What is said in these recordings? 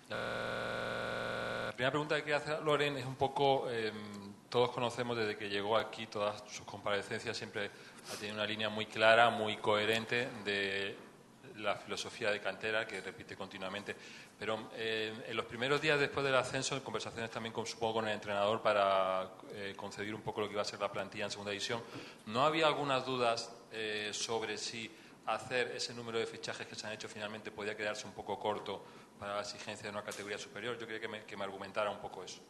La primera pregunta que quería hacer a Loren es un poco, todos conocemos desde que llegó aquí, todas sus comparecencias siempre ha tenido una línea muy clara, muy coherente de la filosofía de cantera que repite continuamente. Pero en los primeros días después del ascenso, en conversaciones también supongo con el entrenador para concebir un poco lo que iba a ser la plantilla en segunda división, ¿no había algunas dudas sobre si hacer ese número de fichajes que se han hecho finalmente podía quedarse un poco corto para la exigencia de una categoría superior? Yo quería que me argumentara un poco eso.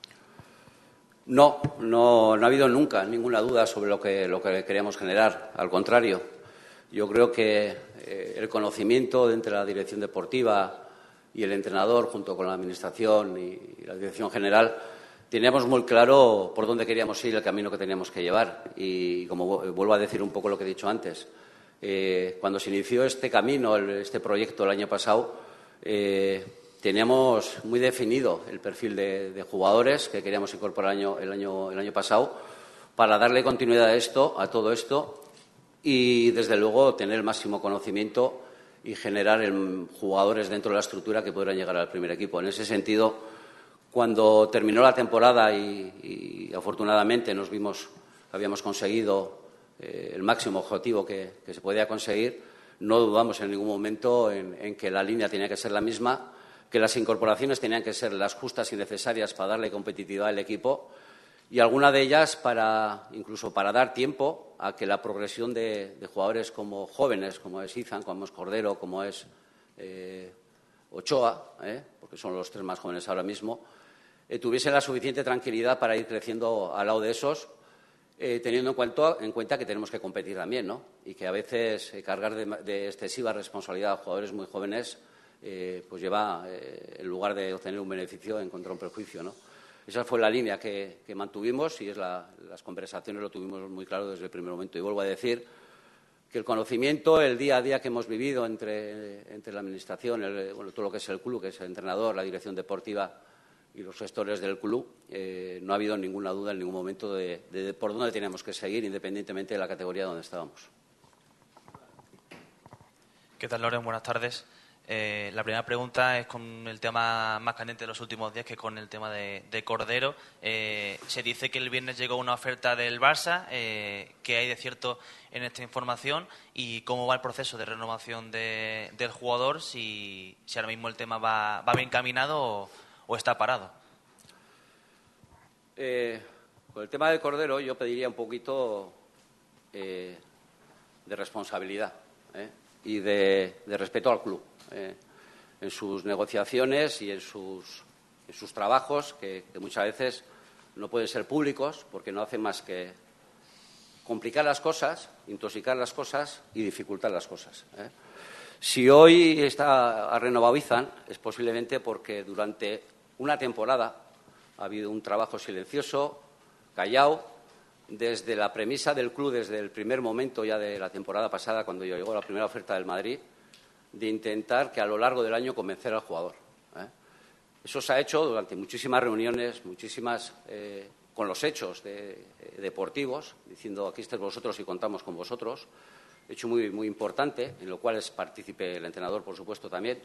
No ha habido nunca ninguna duda sobre lo que queríamos generar. Al contrario, yo creo que el conocimiento entre la dirección deportiva y el entrenador, junto con la administración y la dirección general, teníamos muy claro por dónde queríamos ir, el camino que teníamos que llevar. Y como vuelvo a decir un poco lo que he dicho antes, cuando se inició este camino, este proyecto el año pasado, teníamos muy definido el perfil de jugadores que queríamos incorporar el año pasado para darle continuidad a todo esto y, desde luego, tener el máximo conocimiento y generar jugadores dentro de la estructura que pudieran llegar al primer equipo. En ese sentido, cuando terminó la temporada y afortunadamente nos vimos que habíamos conseguido el máximo objetivo que se podía conseguir, no dudamos en ningún momento en que la línea tenía que ser la misma, que las incorporaciones tenían que ser las justas y necesarias para darle competitividad al equipo y alguna de ellas incluso para dar tiempo a que la progresión de jugadores como jóvenes, como es Izan, como es Cordero, como es Ochoa, porque son los tres más jóvenes ahora mismo, tuviesen la suficiente tranquilidad para ir creciendo al lado de esos, teniendo en cuenta que tenemos que competir también, ¿no? Y que a veces cargar de excesiva responsabilidad a jugadores muy jóvenes pues lleva, en lugar de obtener un beneficio, a encontrar un perjuicio, ¿no? Esa fue la línea que mantuvimos y las conversaciones lo tuvimos muy claro desde el primer momento. Y vuelvo a decir que el conocimiento, el día a día que hemos vivido entre la administración, todo lo que es el club, que es el entrenador, la dirección deportiva y los gestores del club, no ha habido ninguna duda en ningún momento de por dónde teníamos que seguir, independientemente de la categoría donde estábamos. ¿Qué tal, Loren? Buenas tardes. La primera pregunta es con el tema más candente de los últimos días, que con el tema de Cordero. Se dice que el viernes llegó una oferta del Barça. ¿Qué hay de cierto en esta información? ¿Y cómo va el proceso de renovación del jugador? Si ahora mismo el tema va bien caminado o está parado. Con el tema del Cordero yo pediría un poquito de responsabilidad y de respeto al club. En sus negociaciones y en sus trabajos, que muchas veces no pueden ser públicos porque no hacen más que complicar las cosas, intoxicar las cosas y dificultar las cosas. Si hoy ha renovado Izan, es posiblemente porque durante una temporada ha habido un trabajo silencioso, callado, desde la premisa del club, desde el primer momento ya de la temporada pasada, cuando llegó la primera oferta del Madrid, de intentar que a lo largo del año convencer al jugador. Eso se ha hecho durante muchísimas reuniones, con los hechos deportivos, diciendo aquí estáis vosotros y contamos con vosotros. Hecho muy, muy importante, en lo cual es partícipe el entrenador, por supuesto, también.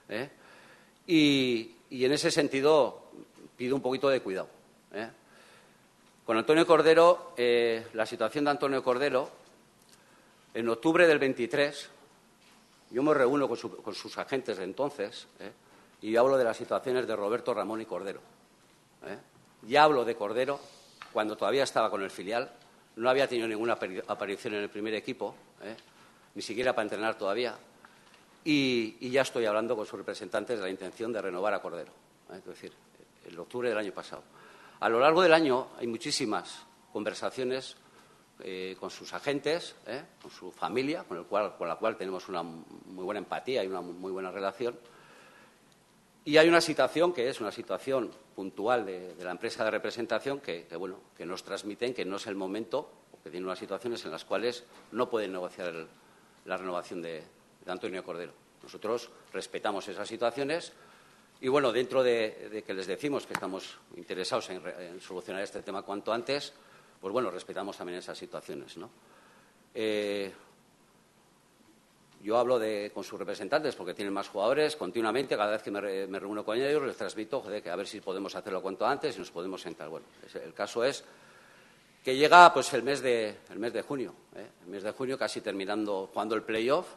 Y en ese sentido pido un poquito de cuidado. Con Antonio Cordero, la situación de Antonio Cordero, en octubre del 23, yo me reúno con sus agentes de entonces y hablo de las situaciones de Roberto, Ramón y Cordero. Ya hablo de Cordero cuando todavía estaba con el filial, no había tenido ninguna aparición en el primer equipo, ni siquiera para entrenar todavía, y ya estoy hablando con sus representantes de la intención de renovar a Cordero, es decir, en octubre del año pasado. A lo largo del año hay muchísimas conversaciones con sus agentes, con su familia, con la cual tenemos una muy buena empatía y una muy buena relación. Y hay una situación que es una situación puntual de la empresa de representación que nos transmiten que no es el momento, porque tienen unas situaciones en las cuales no pueden negociar la renovación de Antonio Cordero. Nosotros respetamos esas situaciones y, dentro de que les decimos que estamos interesados en solucionar este tema cuanto antes, respetamos también esas situaciones, ¿no? yo hablo con sus representantes porque tienen más jugadores continuamente. Cada vez que me reúno con ellos les transmito que a ver si podemos hacerlo cuanto antes y nos podemos sentar. Bueno, el caso es que llega pues el mes de junio, el mes de junio, casi terminando, jugando el playoff.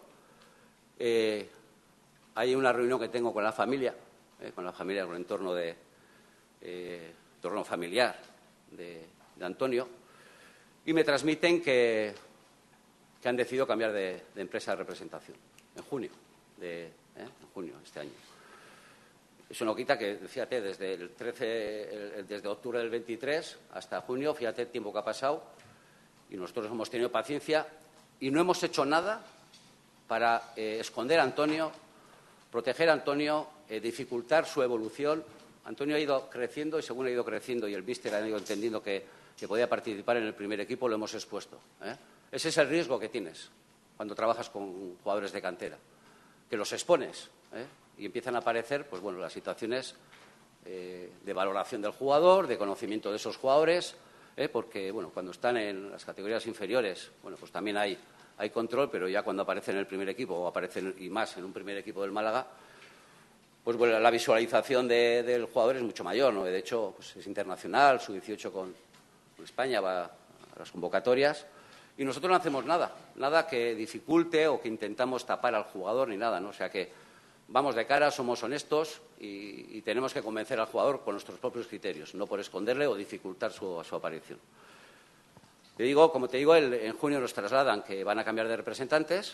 Hay una reunión que tengo con la familia, con el entorno entorno familiar de Antonio, y me transmiten que han decidido cambiar de empresa de representación en junio de este año. Eso no quita que, fíjate, desde octubre del 23 hasta junio, fíjate el tiempo que ha pasado, y nosotros hemos tenido paciencia y no hemos hecho nada para esconder a Antonio, proteger a Antonio, dificultar su evolución. Antonio ha ido creciendo y según ha ido creciendo y el míster ha ido entendiendo que podía participar en el primer equipo, lo hemos expuesto. Ese es el riesgo que tienes cuando trabajas con jugadores de cantera, que los expones y empiezan a aparecer pues, bueno, las situaciones de valoración del jugador, de conocimiento de esos jugadores, porque bueno, cuando están en las categorías inferiores, bueno, pues también hay control, pero ya cuando aparecen en el primer equipo o aparecen y más en un primer equipo del Málaga, pues bueno, la visualización del jugador es mucho mayor, ¿no? De hecho, pues es internacional, sub-18 con España, va a las convocatorias, y nosotros no hacemos nada que dificulte o que intentamos tapar al jugador ni nada, ¿no? O sea que vamos de cara, somos honestos y tenemos que convencer al jugador con nuestros propios criterios, no por esconderle o dificultar su aparición. Como te digo, en junio nos trasladan que van a cambiar de representantes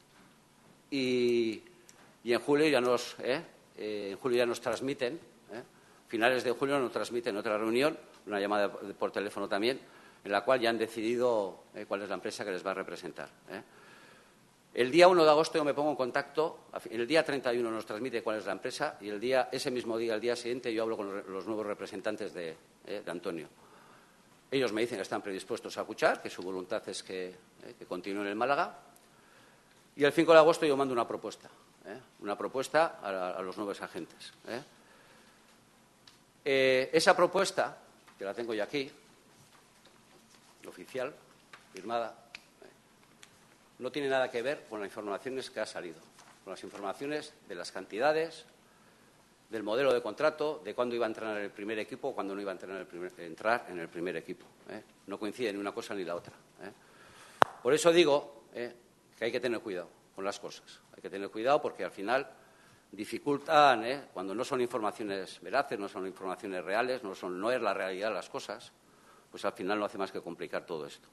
y en julio ya nos transmiten, finales de julio nos transmiten otra reunión, una llamada por teléfono también, en la cual ya han decidido cuál es la empresa que les va a representar. El día 1 de agosto yo me pongo en contacto, el día 31 nos transmite cuál es la empresa y ese mismo día, el día siguiente, yo hablo con los nuevos representantes de Antonio. Ellos me dicen que están predispuestos a escuchar, que su voluntad es que continúe en el Málaga. Y el 5 de agosto yo mando una propuesta a los nuevos agentes. Esa propuesta, que la tengo ya aquí, oficial, firmada, no tiene nada que ver con las informaciones que ha salido, con las informaciones de las cantidades, del modelo de contrato, de cuándo iba a entrenar en el primer equipo, cuándo no iba a entrar en el primer equipo. No coincide ni una cosa ni la otra. Por eso digo que hay que tener cuidado con las cosas. Hay que tener cuidado porque al final dificultan, cuando no son informaciones veraces, no son informaciones reales, no es la realidad de las cosas, pues al final no hace más que complicar todo esto.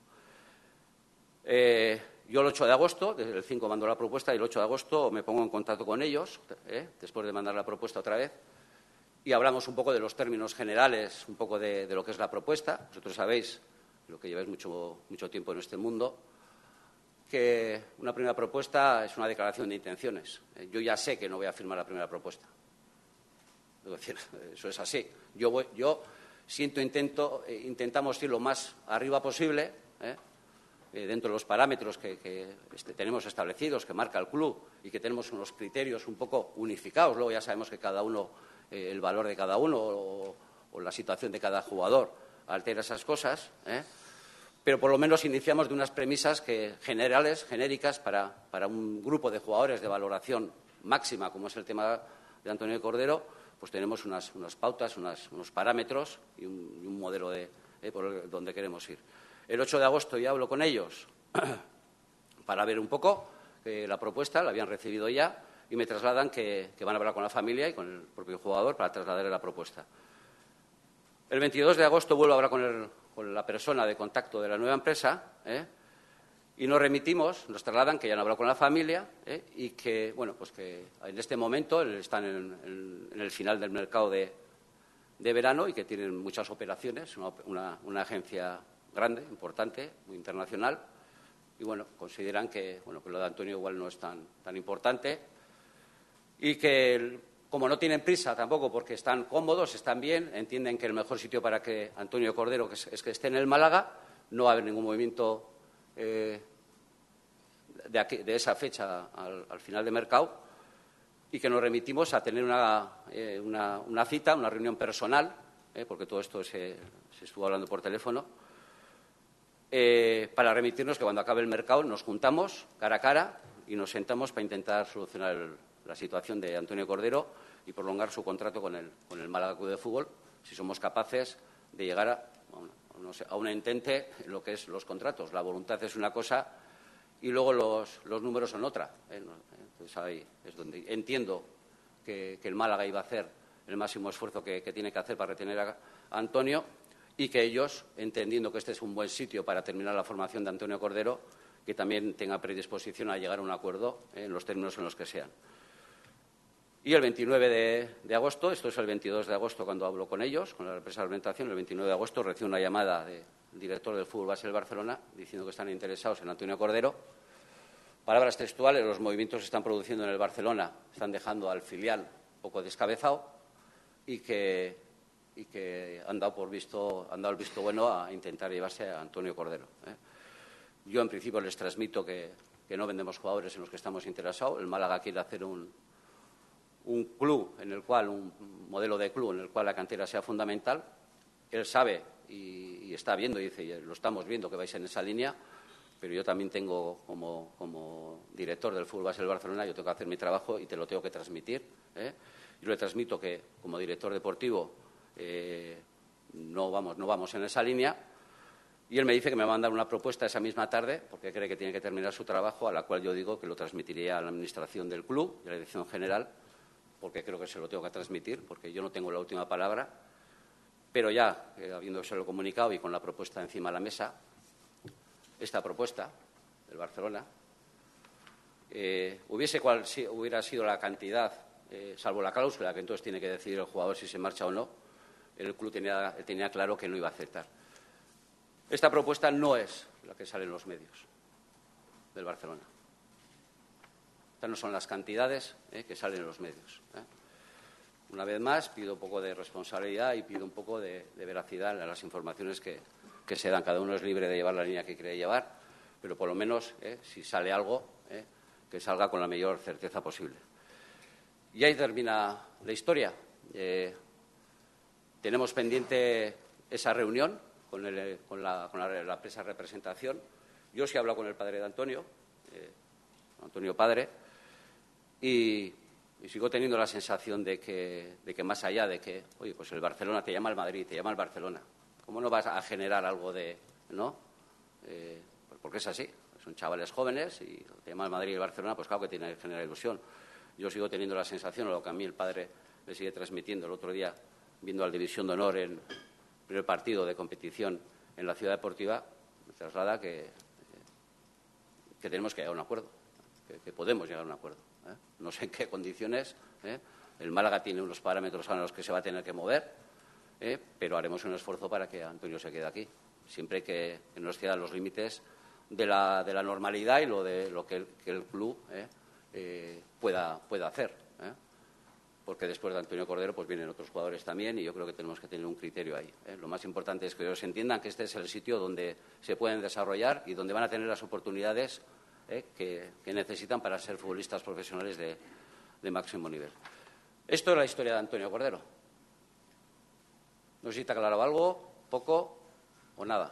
Yo el 8 de agosto, desde el 5 mando la propuesta y el 8 de agosto me pongo en contacto con ellos, después de mandar la propuesta otra vez, y hablamos un poco de los términos generales, un poco de lo que es la propuesta. Vosotros sabéis, lo que lleváis mucho tiempo en este mundo, que una primera propuesta es una declaración de intenciones. Yo ya sé que no voy a firmar la primera propuesta. Es decir, eso es así. Intentamos ir lo más arriba posible, dentro de los parámetros que tenemos establecidos, que marca el club y que tenemos unos criterios un poco unificados. Luego ya sabemos que cada uno, el valor de cada uno o la situación de cada jugador altera esas cosas, pero por lo menos iniciamos de unas premisas generales, genéricas, para un grupo de jugadores de valoración máxima, como es el tema de Antonio Cordero, pues tenemos unas pautas, unos parámetros y un modelo por donde queremos ir. El 8 de agosto ya hablo con ellos para ver un poco la propuesta, la habían recibido ya, y me trasladan que van a hablar con la familia y con el propio jugador para trasladarle la propuesta. El 22 de agosto vuelvo a hablar con la persona de contacto de la nueva empresa y nos trasladan que ya han hablado con la familia y que, bueno, pues que en este momento están en el final del mercado de verano y que tienen muchas operaciones, una agencia grande, importante, muy internacional, y bueno, consideran que lo de Antonio igual no es tan importante y que, como no tienen prisa tampoco porque están cómodos, están bien, entienden que el mejor sitio para que Antonio Cordero es que esté en el Málaga, no va a haber ningún movimiento de esa fecha al final de mercado y que nos remitimos a tener una cita, una reunión personal, porque todo esto se estuvo hablando por teléfono, para remitirnos que cuando acabe el mercado nos juntamos cara a cara, y nos sentamos para intentar solucionar la situación de Antonio Cordero y prolongar su contrato con el Málaga Club de Fútbol, si somos capaces de llegar a un entente en lo que es los contratos. La voluntad es una cosa y luego los números son otra. Entonces ahí es donde entiendo que el Málaga iba a hacer el máximo esfuerzo que tiene que hacer para retener a Antonio y que ellos, entendiendo que este es un buen sitio para terminar la formación de Antonio Cordero, que también tenga predisposición a llegar a un acuerdo en los términos en los que sean. Y el 29 de agosto, esto es el 22 de agosto cuando hablo con ellos, con la empresa de alimentación, el 29 de agosto recibo una llamada del director del fútbol base del Barcelona diciendo que están interesados en Antonio Cordero. Palabras textuales, los movimientos se están produciendo en el Barcelona, están dejando al filial un poco descabezado y que han dado el visto bueno a intentar llevarse a Antonio Cordero. Yo, en principio, les transmito que no vendemos jugadores en los que estamos interesados. El Málaga quiere hacer un club en el cual, un modelo de club en el cual la cantera sea fundamental. Él sabe y está viendo, y dice, lo estamos viendo que vais en esa línea, pero yo también tengo, como director del fútbol base del Barcelona, yo tengo que hacer mi trabajo y te lo tengo que transmitir. Yo le transmito que, como director deportivo, no vamos en esa línea. Y él me dice que me va a mandar una propuesta esa misma tarde, porque cree que tiene que terminar su trabajo, a la cual yo digo que lo transmitiría a la administración del club y a la dirección general, porque creo que se lo tengo que transmitir, porque yo no tengo la última palabra. Pero ya, habiéndoselo comunicado y con la propuesta encima de la mesa, esta propuesta del Barcelona, hubiera sido la cantidad, salvo la cláusula, que entonces tiene que decidir el jugador si se marcha o no, el club tenía claro que no iba a aceptar. Esta propuesta no es la que sale en los medios del Barcelona. Estas no son las cantidades que salen en los medios. Una vez más, pido un poco de responsabilidad y pido un poco de veracidad en las informaciones que se dan. Cada uno es libre de llevar la línea que quiere llevar, pero por lo menos, si sale algo, que salga con la mayor certeza posible. Y ahí termina la historia. Tenemos pendiente esa reunión con la empresa de representación. Yo sí he hablado con el padre de Antonio, Antonio Padre, y sigo teniendo la sensación de que más allá de que, oye, pues el Barcelona te llama al Madrid, te llama al Barcelona, ¿cómo no vas a generar algo de, no? Porque es así, son chavales jóvenes y te llama al Madrid y el Barcelona, pues claro que tiene que generar ilusión. Yo sigo teniendo la sensación, o lo que a mí el padre le sigue transmitiendo el otro día, viendo al División de Honor en primer partido de competición en la Ciudad Deportiva, me traslada que tenemos que llegar a un acuerdo, que podemos llegar a un acuerdo. No sé en qué condiciones. El Málaga tiene unos parámetros a los que se va a tener que mover, pero haremos un esfuerzo para que Antonio se quede aquí, siempre que nos excedan los límites de la normalidad y lo que el club pueda hacer. Porque después de Antonio Cordero pues vienen otros jugadores también y yo creo que tenemos que tener un criterio ahí. Lo más importante es que ellos entiendan que este es el sitio donde se pueden desarrollar y donde van a tener las oportunidades que necesitan para ser futbolistas profesionales de máximo nivel. Esto es la historia de Antonio Cordero. ¿No sé si te ha aclarado algo, poco o nada?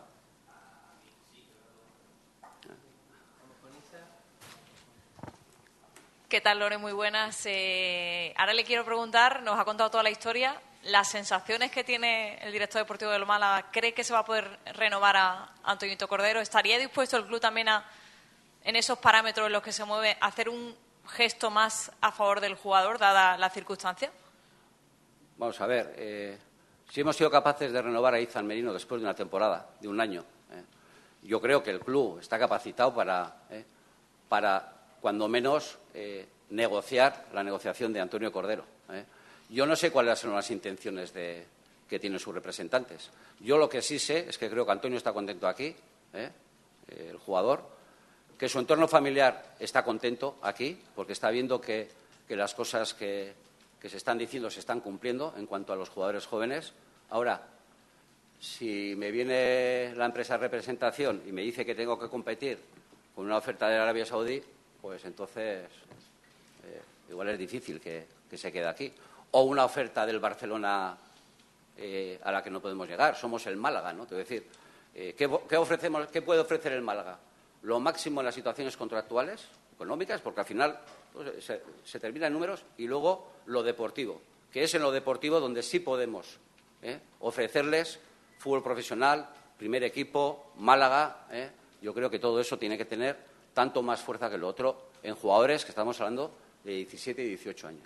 ¿Qué tal, Lore? Muy buenas. Ahora le quiero preguntar, nos ha contado toda la historia, las sensaciones que tiene el director deportivo del Málaga. ¿Cree que se va a poder renovar a Antonio Cordero? ¿Estaría dispuesto el club también en esos parámetros en los que se mueve, a hacer un gesto más a favor del jugador, dada la circunstancia? Vamos a ver, si hemos sido capaces de renovar a Izan Merino después de una temporada, de un año, yo creo que el club está capacitado para cuando menos, negociar la negociación de Antonio Cordero. Yo no sé cuáles son las intenciones que tienen sus representantes. Yo lo que sí sé es que creo que Antonio está contento aquí, el jugador, que su entorno familiar está contento aquí, porque está viendo que las cosas que se están diciendo se están cumpliendo en cuanto a los jugadores jóvenes. Ahora, si me viene la empresa de representación y me dice que tengo que competir con una oferta de Arabia Saudí, pues entonces igual es difícil que se quede aquí. O una oferta del Barcelona a la que no podemos llegar. Somos el Málaga, ¿no? Te voy a decir, ¿qué puede ofrecer el Málaga? Lo máximo en las situaciones contractuales, económicas, porque al final pues, se termina en números, y luego lo deportivo, que es en lo deportivo donde sí podemos ofrecerles fútbol profesional, primer equipo, Málaga. Yo creo que todo eso tiene que tener tanto más fuerza que lo otro en jugadores que estamos hablando de 17 y 18 años.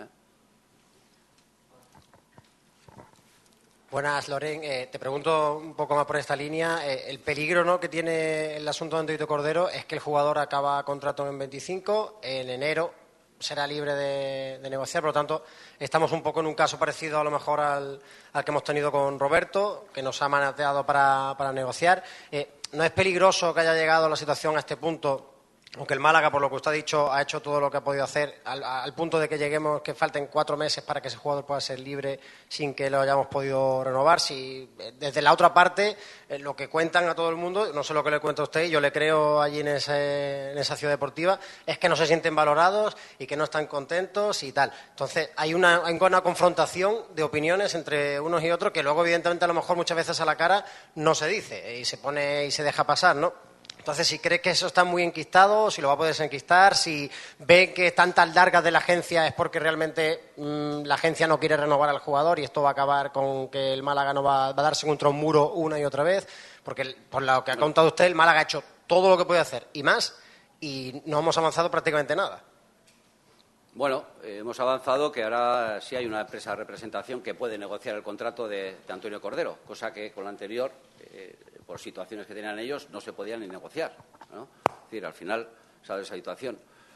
Buenas, Loren. Te pregunto un poco más por esta línea. El peligro, ¿no?, que tiene el asunto de Antoñito Cordero es que el jugador acaba contrato en 25, en enero será libre de negociar. Por lo tanto, estamos un poco en un caso parecido a lo mejor al que hemos tenido con Roberto, que nos ha manateado para negociar. ¿No es peligroso que haya llegado la situación a este punto? Aunque el Málaga, por lo que usted ha dicho, ha hecho todo lo que ha podido hacer, al punto de que lleguemos, que falten 4 meses para que ese jugador pueda ser libre sin que lo hayamos podido renovar. Si desde la otra parte, lo que cuentan a todo el mundo, no sé lo que le cuenta a usted, yo le creo allí en esa ciudad deportiva, es que no se sienten valorados y que no están contentos y tal. Entonces, hay una confrontación de opiniones entre unos y otros que luego, evidentemente, a lo mejor muchas veces a la cara no se dice y se pone y se deja pasar, ¿no? Entonces, si cree que eso está muy enquistado, si lo va a poder desenquistar, si ve que tantas largas de la agencia es porque realmente la agencia no quiere renovar al jugador y esto va a acabar con que el Málaga no va a darse contra un muro una y otra vez, porque por lo que ha contado usted, el Málaga ha hecho todo lo que puede hacer y más, y no hemos avanzado prácticamente nada. Bueno, hemos avanzado que ahora sí hay una empresa de representación que puede negociar el contrato de Antonio Cordero, cosa que con la anterior, por situaciones que tenían ellos, no se podían ni negociar, ¿no? Es decir, al final sale esa situación.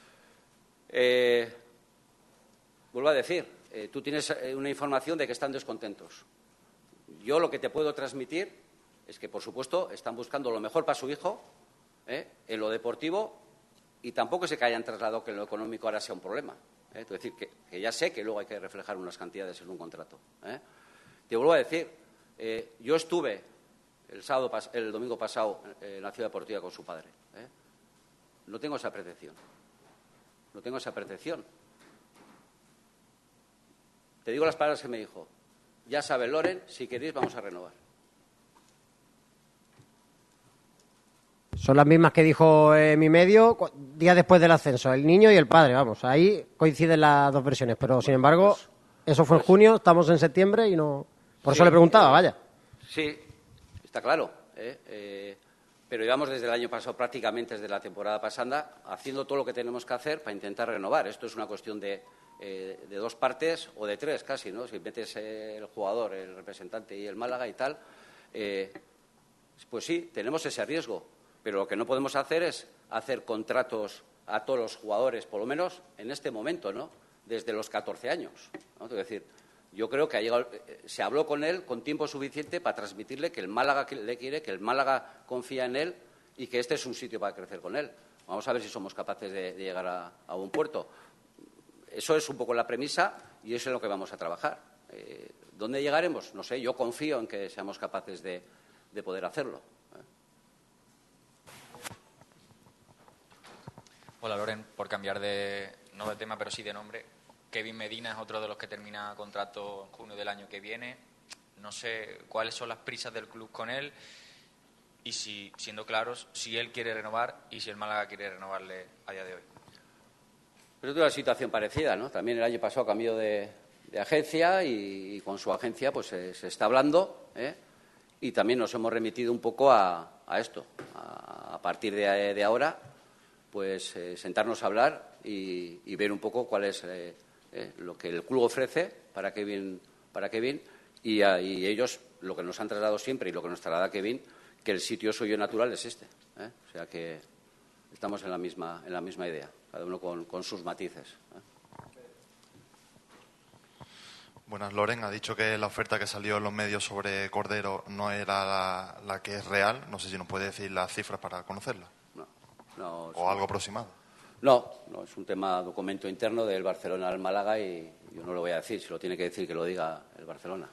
Vuelvo a decir, tú tienes una información de que están descontentos. Yo lo que te puedo transmitir es que, por supuesto, están buscando lo mejor para su hijo, en lo deportivo, y tampoco sé que hayan trasladado que lo económico ahora sea un problema. Es decir, que ya sé que luego hay que reflejar unas cantidades en un contrato. Te vuelvo a decir, yo estuve el domingo pasado en la Ciudad Deportiva con su padre. No tengo esa percepción. No tengo esa percepción. Te digo las palabras que me dijo. Ya sabe Loren, si queréis vamos a renovar. Son las mismas que dijo mi medio días después del ascenso, el niño y el padre, vamos, ahí coinciden las dos versiones, pero sin embargo, eso fue en junio, estamos en septiembre y no... Por eso le preguntaba, vaya. Sí, está claro, pero llevamos desde el año pasado, prácticamente desde la temporada pasada, haciendo todo lo que tenemos que hacer para intentar renovar. Esto es una cuestión de 2 partes o de 3 casi, ¿no? Si metes el jugador, el representante y el Málaga y tal, pues sí, tenemos ese riesgo. Pero lo que no podemos hacer es hacer contratos a todos los jugadores, por lo menos en este momento, ¿no? Desde los 14 años, ¿no? Es decir, yo creo que se habló con él con tiempo suficiente para transmitirle que el Málaga le quiere, que el Málaga confía en él y que este es un sitio para crecer con él. Vamos a ver si somos capaces de llegar a un puerto. Eso es un poco la premisa y eso es en lo que vamos a trabajar. ¿Dónde llegaremos? No sé, yo confío en que seamos capaces de poder hacerlo. Hola, Loren, por cambiar no de tema, pero sí de nombre. Kevin Medina es otro de los que termina contrato en junio del año que viene. No sé cuáles son las prisas del club con él y, si, siendo claros, si él quiere renovar y si el Málaga quiere renovarle a día de hoy. Pero es una situación parecida, ¿no? También el año pasado cambió de agencia y con su agencia pues se está hablando, y también nos hemos remitido un poco a esto. A partir de ahora, pues sentarnos a hablar y ver un poco cuál es lo que el club ofrece para Kevin y ellos lo que nos han trasladado siempre y lo que nos traslada Kevin, que el sitio suyo natural es este. O sea que estamos en la misma idea, cada uno con sus matices. Buenas, Loren. Ha dicho que la oferta que salió en los medios sobre Cordero no era la que es real. No sé si nos puede decir las cifras para conocerla. No, o algo aproximado. No, es un tema documento interno del Barcelona al Málaga y yo no lo voy a decir. Si lo tiene que decir, que lo diga el Barcelona.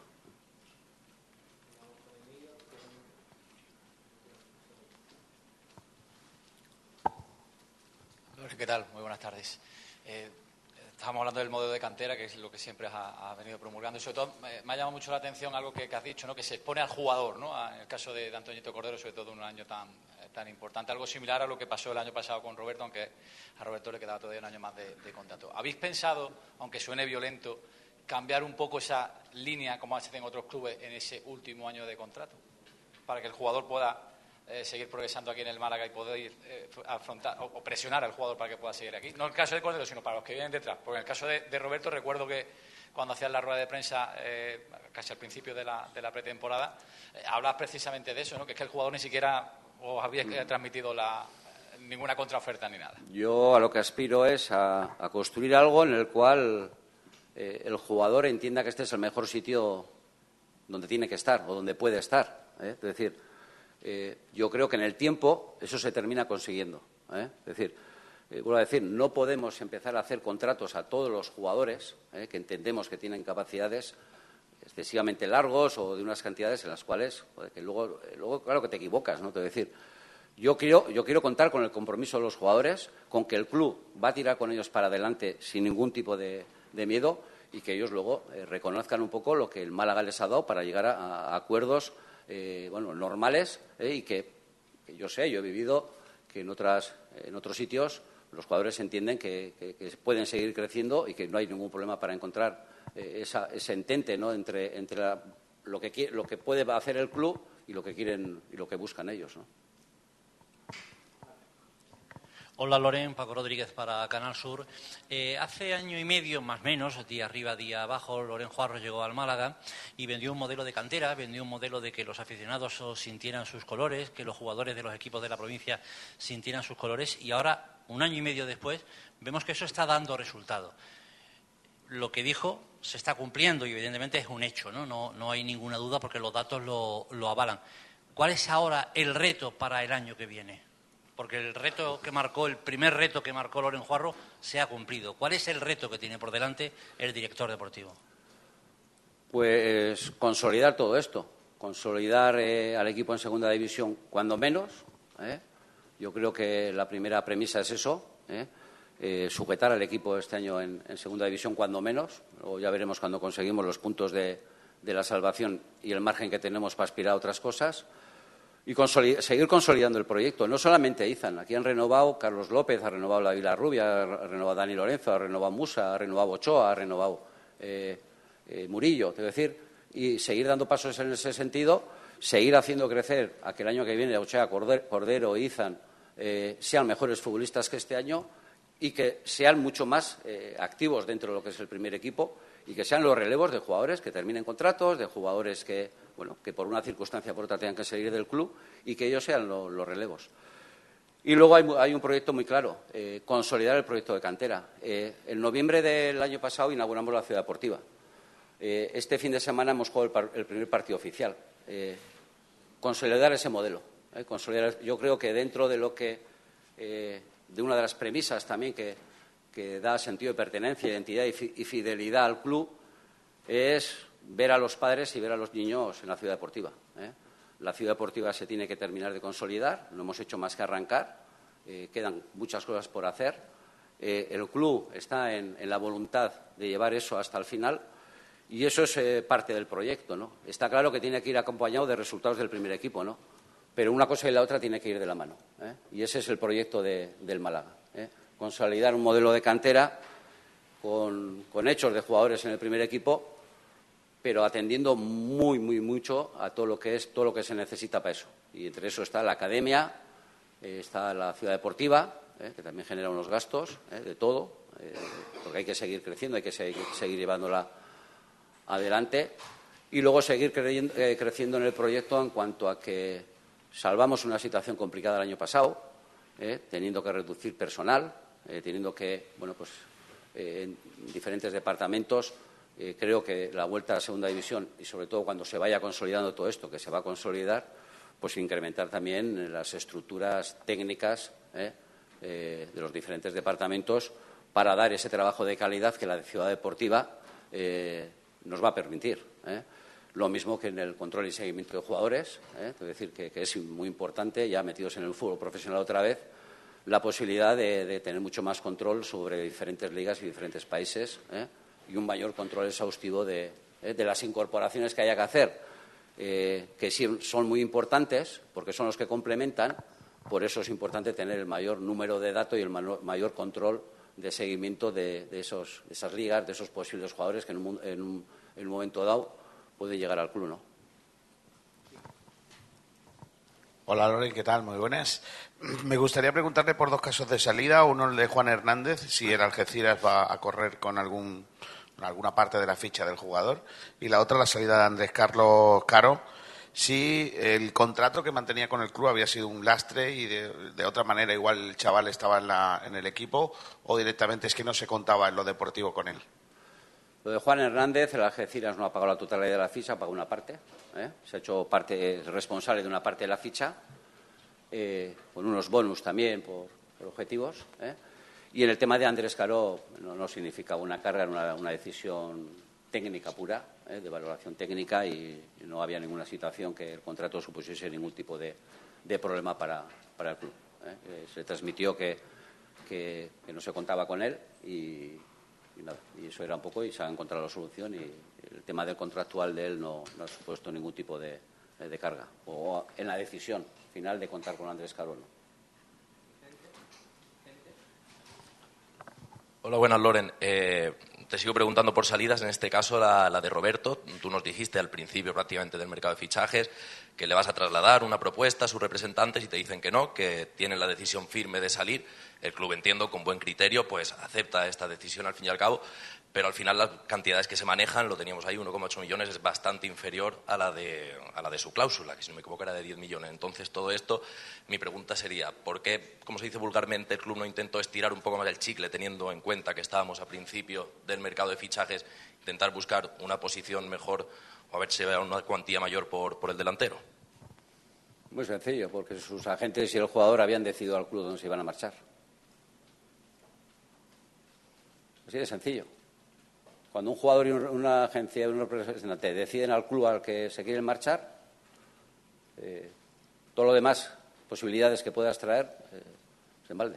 ¿Qué tal? Muy buenas tardes. estábamos hablando del modelo de cantera, que es lo que siempre ha venido promulgando, y sobre todo me ha llamado mucho la atención algo que has dicho, ¿no? Que se expone al jugador, ¿no? En el caso de Antoñito Cordero, sobre todo en un año tan importante, algo similar a lo que pasó el año pasado con Roberto, aunque a Roberto le quedaba todavía un año más de contrato. ¿Habéis pensado, aunque suene violento, cambiar un poco esa línea, como hacen en otros clubes, en ese último año de contrato? Para que el jugador pueda seguir progresando aquí en el Málaga y poder afrontar o presionar al jugador para que pueda seguir aquí. No en el caso de Cordero, sino para los que vienen detrás. Porque en el caso de Roberto, recuerdo que cuando hacías la rueda de prensa casi al principio de la pretemporada, hablabas precisamente de eso, ¿no? Que es que el jugador ni siquiera os había transmitido ninguna contraoferta ni nada. Yo a lo que aspiro es a construir algo en el cual el jugador entienda que este es el mejor sitio donde tiene que estar o donde puede estar. Es decir, yo creo que en el tiempo eso se termina consiguiendo. Es decir, vuelvo a decir, no podemos empezar a hacer contratos a todos los jugadores que entendemos que tienen capacidades excesivamente largos o de unas cantidades en las cuales que luego claro que te equivocas, ¿no? Te voy a decir, yo quiero contar con el compromiso de los jugadores, con que el club va a tirar con ellos para adelante sin ningún tipo de miedo y que ellos luego reconozcan un poco lo que el Málaga les ha dado para llegar a acuerdos normales y que yo he vivido que en otros sitios los jugadores entienden que pueden seguir creciendo y que no hay ningún problema para encontrar ese entente, ¿no? entre lo que puede hacer el club y lo que quieren y lo que buscan ellos, ¿no? Hola, Loren, Paco Rodríguez para Canal Sur. Hace año y medio, más o menos, día arriba, día abajo, Loren Juarro llegó al Málaga y vendió un modelo de cantera, vendió un modelo de que los aficionados sintieran sus colores, que los jugadores de los equipos de la provincia sintieran sus colores, y ahora, un año y medio después, vemos que eso está dando resultado. Lo que dijo se está cumpliendo y evidentemente es un hecho, ¿no? No hay ninguna duda porque los datos lo avalan. ¿Cuál es ahora el reto para el año que viene? Porque el primer reto que marcó Loren Juarro se ha cumplido. ¿Cuál es el reto que tiene por delante el director deportivo? Pues consolidar todo esto, consolidar al equipo en segunda división cuando menos. Yo creo que la primera premisa es eso, sujetar al equipo este año en segunda división cuando menos. O ya veremos cuando conseguimos los puntos de la salvación y el margen que tenemos para aspirar a otras cosas. Y seguir consolidando el proyecto. No solamente Izan, aquí han renovado Carlos López, ha renovado la Vila Rubia, ha renovado Dani Lorenzo, ha renovado Musa, ha renovado Ochoa, ha renovado Murillo. Te voy a decir, y seguir dando pasos en ese sentido, seguir haciendo crecer a que el año que viene Ochoa, Cordero, Izan sean mejores futbolistas que este año y que sean mucho más activos dentro de lo que es el primer equipo y que sean los relevos de jugadores que terminen contratos, de jugadores que por una circunstancia o por otra tengan que salir del club y que ellos sean los relevos. Y luego hay un proyecto muy claro, consolidar el proyecto de cantera. En noviembre del año pasado inauguramos la Ciudad Deportiva. Este fin de semana hemos jugado el primer partido oficial. Consolidar ese modelo. Yo creo que dentro de lo que de una de las premisas también que da sentido de pertenencia, identidad y fidelidad al club es ver a los padres y ver a los niños en la Ciudad Deportiva. La Ciudad Deportiva se tiene que terminar de consolidar, no hemos hecho más que arrancar, quedan muchas cosas por hacer. El club está en la voluntad de llevar eso hasta el final y eso es parte del proyecto, ¿no? Está claro que tiene que ir acompañado de resultados del primer equipo, ¿no? Pero una cosa y la otra tiene que ir de la mano, y ese es el proyecto del Málaga. Consolidar un modelo de cantera con hechos de jugadores en el primer equipo, pero atendiendo mucho a todo lo que se necesita para eso. Y entre eso está la academia, está la Ciudad Deportiva, que también genera unos gastos de todo, porque hay que seguir creciendo, hay que seguir llevándola adelante y luego seguir creciendo en el proyecto en cuanto a que salvamos una situación complicada el año pasado, teniendo que reducir personal, teniendo que, en diferentes departamentos. Creo que la vuelta a la segunda división y sobre todo cuando se vaya consolidando todo esto, que se va a consolidar, pues incrementar también las estructuras técnicas de los diferentes departamentos para dar ese trabajo de calidad que la Ciudad Deportiva nos va a permitir. Lo mismo que en el control y seguimiento de jugadores, es decir, que es muy importante, ya metidos en el fútbol profesional otra vez, la posibilidad de tener mucho más control sobre diferentes ligas y diferentes países, y un mayor control exhaustivo de las incorporaciones que haya que hacer, que sí son muy importantes porque son los que complementan. Por eso es importante tener el mayor número de datos y el mayor control de seguimiento de esas ligas, de esos posibles jugadores que en un momento dado pueden llegar al club, ¿no? Hola, Loren, ¿qué tal? Muy buenas. Me gustaría preguntarle por 2 casos de salida. Uno, el de Juan Hernández, si el Algeciras va a correr con alguna parte de la ficha del jugador. Y la otra, la salida de Andrés Carlos Caro. Si el contrato que mantenía con el club había sido un lastre y de otra manera igual el chaval estaba en el equipo, o directamente es que no se contaba en lo deportivo con él. Lo de Juan Hernández, el Algeciras no ha pagado la totalidad de la ficha, ha pagado una parte. Se ha hecho responsable de una parte de la ficha, con unos bonus también por objetivos. Y en el tema de Andrés Caro no significaba una carga, era una decisión técnica pura, de valoración técnica, y no había ninguna situación que el contrato supusiese ningún tipo de problema para el club. Se transmitió que no se contaba con él y nada, y eso era un poco, y se ha encontrado la solución, y el tema del contractual de él no ha supuesto ningún tipo de carga, o en la decisión final de contar con Andrés Caro, ¿no? Hola, buenas, Loren. Te sigo preguntando por salidas, en este caso la de Roberto. Tú nos dijiste al principio prácticamente del mercado de fichajes que le vas a trasladar una propuesta a sus representantes y te dicen que no, que tienen la decisión firme de salir. El club, entiendo, con buen criterio, pues acepta esta decisión al fin y al cabo, pero al final las cantidades que se manejan, lo teníamos ahí, 1,8 millones, es bastante inferior a la de su cláusula, que si no me equivoco era de 10 millones. Entonces, todo esto, mi pregunta sería, ¿por qué, como se dice vulgarmente, el club no intentó estirar un poco más el chicle, teniendo en cuenta que estábamos a principio del mercado de fichajes, intentar buscar una posición mejor o a ver si se vea una cuantía mayor por el delantero? Muy sencillo, porque sus agentes y el jugador habían decidido al club dónde se iban a marchar. Así de sencillo. Cuando un jugador y una agencia y un representante deciden al club al que se quieren marchar, todo lo demás, posibilidades que puedas traer, se embalde.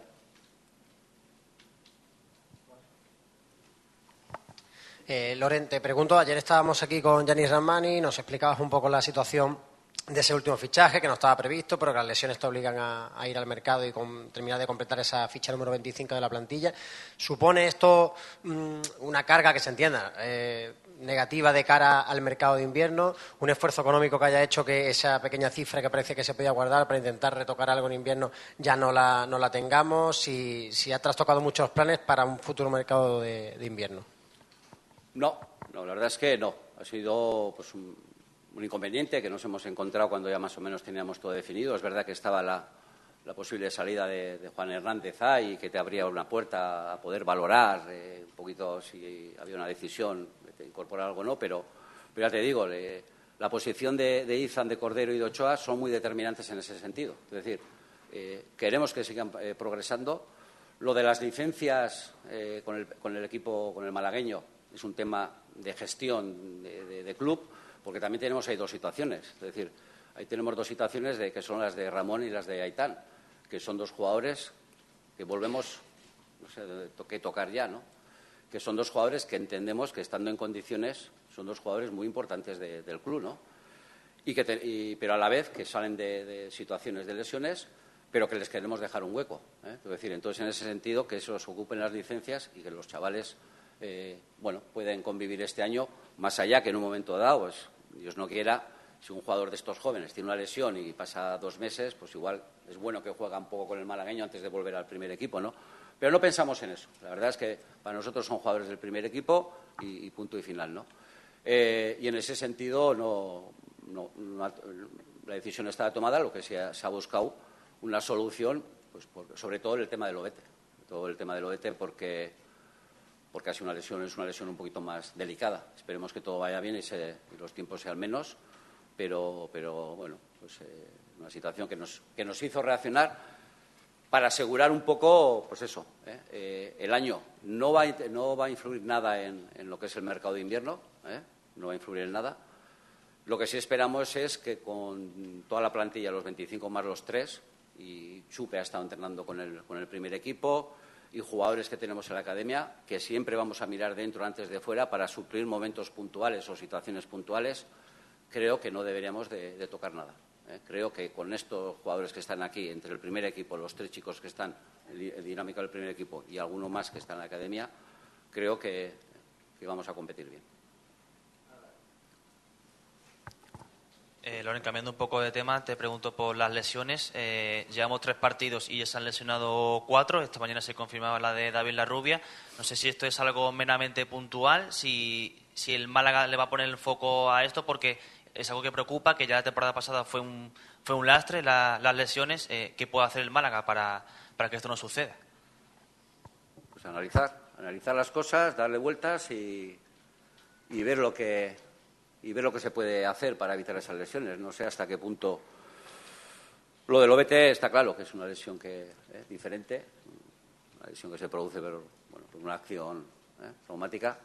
Loren, te pregunto, ayer estábamos aquí con Yanis Rahmani, nos explicabas un poco la situación de ese último fichaje que no estaba previsto, pero que las lesiones te obligan a ir al mercado y terminar de completar esa ficha número 25 de la plantilla. ¿Supone esto una carga, que se entienda, negativa de cara al mercado de invierno? ¿Un esfuerzo económico que haya hecho que esa pequeña cifra que parece que se podía guardar para intentar retocar algo en invierno ya no la tengamos? Si ha trastocado muchos planes para un futuro mercado de invierno. No, la verdad es que no. Ha sido pues un inconveniente que nos hemos encontrado cuando ya más o menos teníamos todo definido. Es verdad que estaba la posible salida de Juan Hernández ahí, que te abría una puerta a poder valorar un poquito si había una decisión de incorporar algo o no, pero ya te digo, la posición de Izan, de Cordero y de Ochoa son muy determinantes en ese sentido. Es decir, queremos que sigan progresando. Lo de las licencias con el equipo, con el malagueño, es un tema de gestión de club, porque también tenemos ahí 2 situaciones. Es decir, ahí tenemos 2 situaciones que son las de Ramón y las de Aitán, que son 2 jugadores que volvemos, no sé, que tocar ya, ¿no? Que son 2 jugadores que entendemos que, estando en condiciones, son 2 jugadores muy importantes del club, ¿no? Pero a la vez que salen de situaciones de lesiones, pero que les queremos dejar un hueco, ¿eh? Es decir, entonces, en ese sentido, que esos ocupen las licencias y que los chavales pueden convivir este año, más allá que en un momento dado, pues, Dios no quiera, si un jugador de estos jóvenes tiene una lesión y pasa 2 meses, pues igual es bueno que juegue un poco con el malagueño antes de volver al primer equipo, ¿no? Pero no pensamos en eso. La verdad es que para nosotros son jugadores del primer equipo y punto y final, ¿no? Y en ese sentido la decisión está tomada, lo que se ha buscado una solución, pues sobre todo el tema del Obeter. Todo el tema del Obeter porque ha sido es una lesión un poquito más delicada. Esperemos que todo vaya bien y los tiempos sean menos, pero bueno, pues una situación que nos hizo reaccionar para asegurar un poco, pues eso, el año no va a influir nada en lo que es el mercado de invierno, no va a influir en nada. Lo que sí esperamos es que con toda la plantilla, los 25 más los 3, y Chupe ha estado entrenando con el primer equipo, y jugadores que tenemos en la academia, que siempre vamos a mirar dentro antes de fuera para suplir momentos puntuales o situaciones puntuales. Creo que no deberíamos de tocar nada. Creo que con estos jugadores que están aquí, entre el primer equipo, los 3 chicos que están, el dinámico del primer equipo y alguno más que está en la academia, creo que vamos a competir bien. Loren, cambiando un poco de tema, te pregunto por las lesiones. Llevamos 3 partidos y ya se han lesionado 4. Esta mañana se confirmaba la de David Larrubia. No sé si esto es algo meramente puntual, si el Málaga le va a poner el foco a esto, porque es algo que preocupa, que ya la temporada pasada fue un lastre las lesiones. ¿Qué puede hacer el Málaga para que esto no suceda? Pues analizar las cosas, darle vueltas y ver lo que se puede hacer para evitar esas lesiones. No sé hasta qué punto. Lo del OBT está claro que es una lesión diferente, una lesión que se produce por una acción traumática.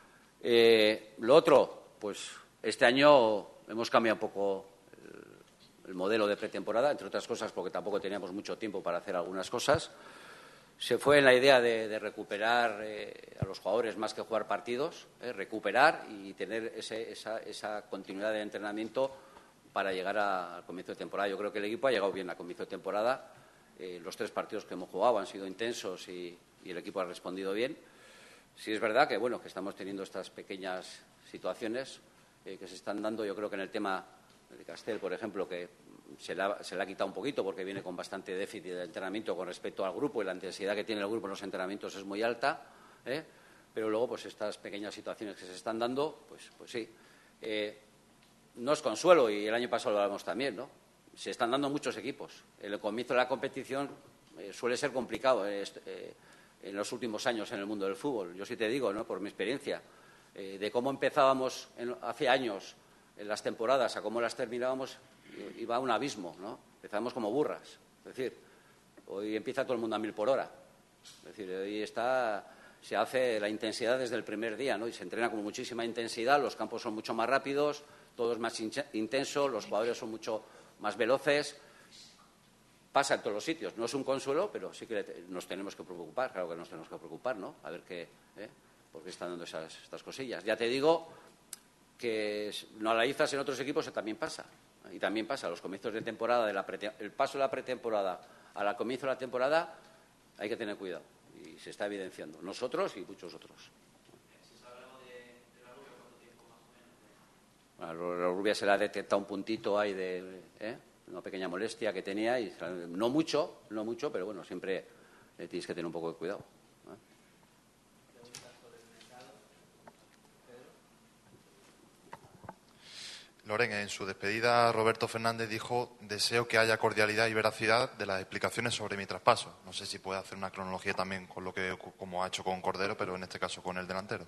Lo otro, pues este año hemos cambiado un poco el modelo de pretemporada, entre otras cosas porque tampoco teníamos mucho tiempo para hacer algunas cosas. Se fue en la idea de recuperar a los jugadores más que jugar partidos, recuperar y tener esa continuidad de entrenamiento para llegar al comienzo de temporada. Yo creo que el equipo ha llegado bien al comienzo de temporada. Los 3 partidos que hemos jugado han sido intensos y el equipo ha respondido bien. Sí es verdad que estamos teniendo estas pequeñas situaciones que se están dando. Yo creo que en el tema de Castel, por ejemplo, que se le ha quitado un poquito porque viene con bastante déficit de entrenamiento con respecto al grupo, y la intensidad que tiene el grupo en los entrenamientos es muy alta, pero luego pues estas pequeñas situaciones que se están dando, pues sí. No es consuelo, y el año pasado lo hablamos también, ¿no? Se están dando muchos equipos. El comienzo de la competición suele ser complicado en los últimos años en el mundo del fútbol. Yo sí te digo, ¿no?, por mi experiencia, de cómo empezábamos hace años en las temporadas a cómo las terminábamos, iba a un abismo, ¿no? Empezamos como burras. Es decir, hoy empieza todo el mundo a 1000 por hora. Es decir, hoy se hace la intensidad desde el primer día, ¿no? Y se entrena con muchísima intensidad, los campos son mucho más rápidos, todo es más intenso, los jugadores son mucho más veloces. Pasa en todos los sitios. No es un consuelo, pero sí que nos tenemos que preocupar. Claro que nos tenemos que preocupar, ¿no? A ver por qué están dando estas cosillas. Ya te digo que no analizas en otros equipos y también pasa. Y también pasa a los comienzos de temporada, el paso de la pretemporada al comienzo de la temporada, hay que tener cuidado. Y se está evidenciando. Nosotros y muchos otros. A la Rubia se le ha detectado un puntito ahí de una pequeña molestia que tenía, y no mucho, pero bueno, siempre tienes que tener un poco de cuidado. Loren, en su despedida, Roberto Fernández dijo: deseo que haya cordialidad y veracidad de las explicaciones sobre mi traspaso. No sé si puede hacer una cronología también con como ha hecho con Cordero, pero en este caso con el delantero.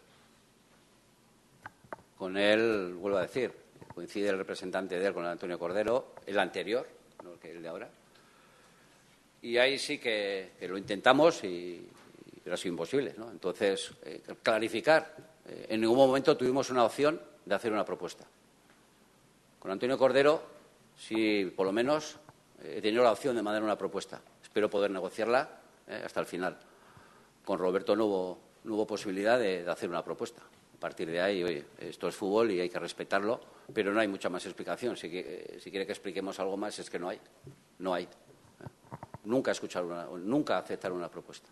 Con él, vuelvo a decir, coincide el representante de él con el Antonio Cordero, el anterior, no el de ahora. Y ahí sí que lo intentamos, pero ha sido imposible, ¿no? Entonces, clarificar. En ningún momento tuvimos una opción de hacer una propuesta. Con Antonio Cordero, sí, por lo menos, he tenido la opción de mandar una propuesta. Espero poder negociarla hasta el final. Con Roberto no hubo posibilidad de hacer una propuesta. A partir de ahí, oye, esto es fútbol y hay que respetarlo, pero no hay mucha más explicación. Si quiere que expliquemos algo más, es que no hay. No hay. Nunca aceptar una propuesta.